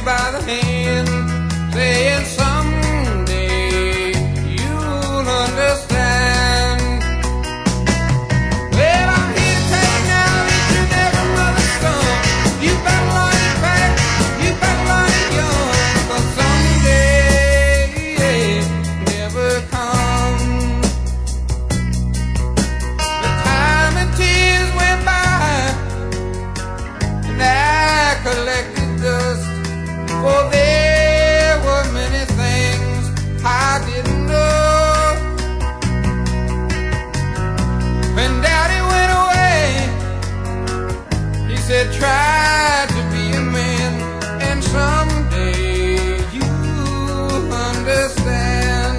by the hand, saying someday you'll understand. Well, I'm here to tell you now that you're never mother's son. You better learn it back, you better learn it young, 'cause someday never comes. The time and tears went by, and I collected dust, for there were many things I didn't know. When Daddy went away, he said, try to be a man, and someday you'll understand.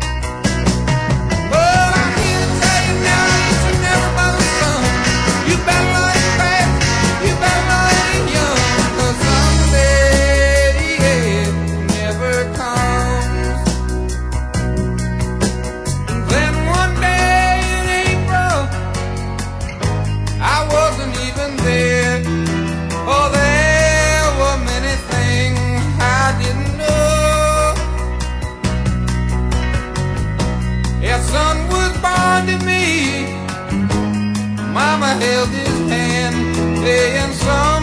But I'm here to tell you now that you're never mother's son. You better learn it fast, you better learn it young, 'cause someday never comes. And then one day in April, I wasn't even there. Oh, there were many things I didn't know. A son was born to me, Mama held his hand, saying, son,